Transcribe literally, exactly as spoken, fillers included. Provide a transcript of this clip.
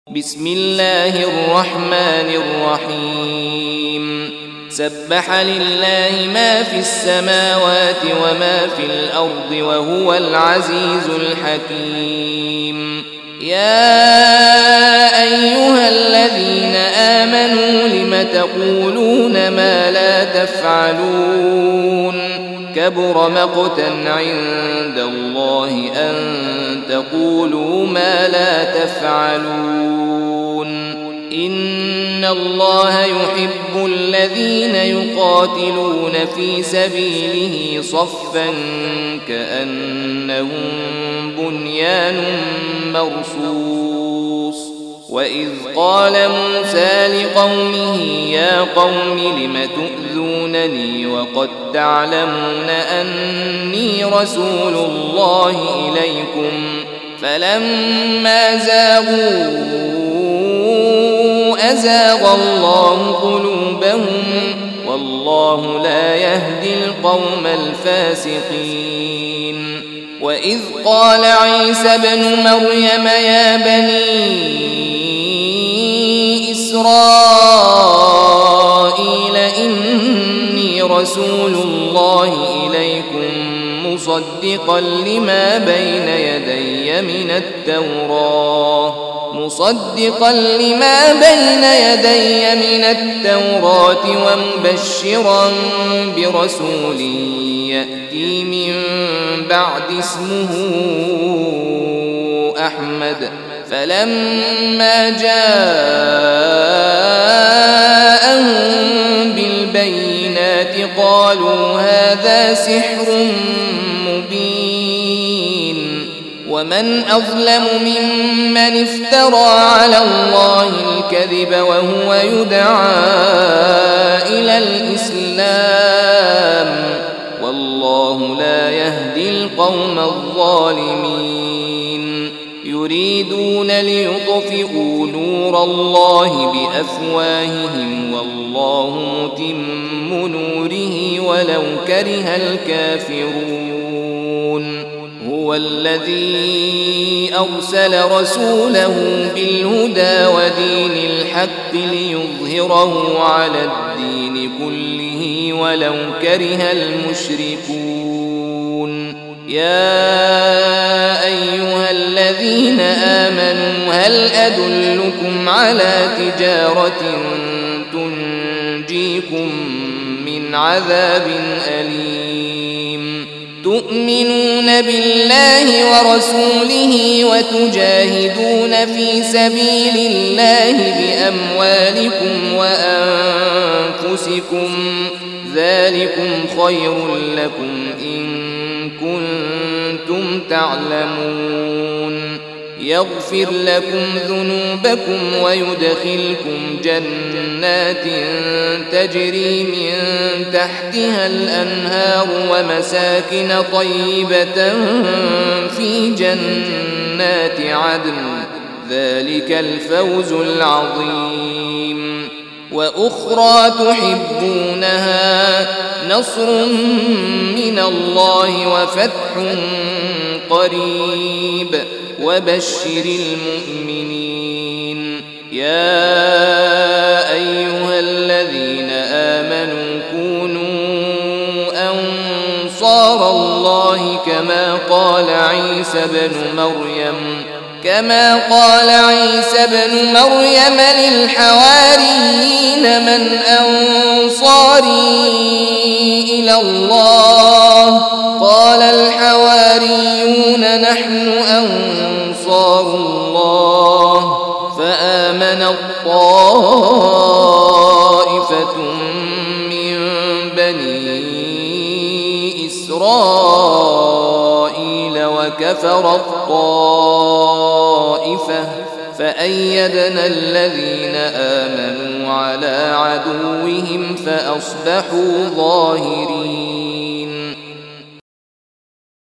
بسم الله الرحمن الرحيم سبح لله ما في السماوات وما في الأرض وهو العزيز الحكيم. يا أيها الذين آمنوا لم تقولون ما لا تفعلون كبر مقتا عند الله أن تقولوا ما لا تفعلون. إن الله يحب الذين يقاتلون في سبيله صفا كأنهم بنيان مرصوص. وإذ قال موسى لقومه يا قوم لم تؤذونني وقد تعلمون أني رسول الله إليكم فلما زاغوا أزاغ الله قلوبهم والله لا يهدي القوم الفاسقين. وإذ قال عيسى ابن مريم يا بني إسرائيل إني رسول الله إليكم مصدقا لما بين يدي من التوراة مصدقا لما بين يدي من التوراة ومبشرا برسول يأتي من بعد اسمه أحمد. فلما جاءهم بالبينات قالوا هذا سحر مبين. ومن أظلم ممن افترى على الله الكذب وهو يدعى إلى الإسلام والله لا يهدي القوم الظالمين. يريدون ليطفئوا نور الله بأفواههم والله متم نوره ولو كره الكافرون. هو الذي أرسل رسوله بالهدى ودين الحق ليظهره على الدين كله ولو كره المشركون. يا أيها الذين آمنوا هل أدلكم على تجارة تنجيكم من عذاب أليم تؤمنون بالله ورسوله وتجاهدون في سبيل الله بأموالكم وأنفسكم ذلكم خير لكم إن كنتم تعلمون. يغفر لكم ذنوبكم ويدخلكم جنات تجري من تحتها الأنهار ومساكن طيبة في جنات عدن ذلك الفوز العظيم. وأخرى تحبونها نصر من الله وفتح قريب وبشر المؤمنين. يا أيها الذين آمنوا كونوا أنصار الله كما قال عيسى بن مريم كما قال عيسى بن مريم للحواريين من أنصاري إلى الله قال الحواريون نحن أنصار الله فآمنت طائفة من بني إسرائيل وكفرت طائفة فأيدنا الذين آمنوا على عدوهم فأصبحوا ظاهرين.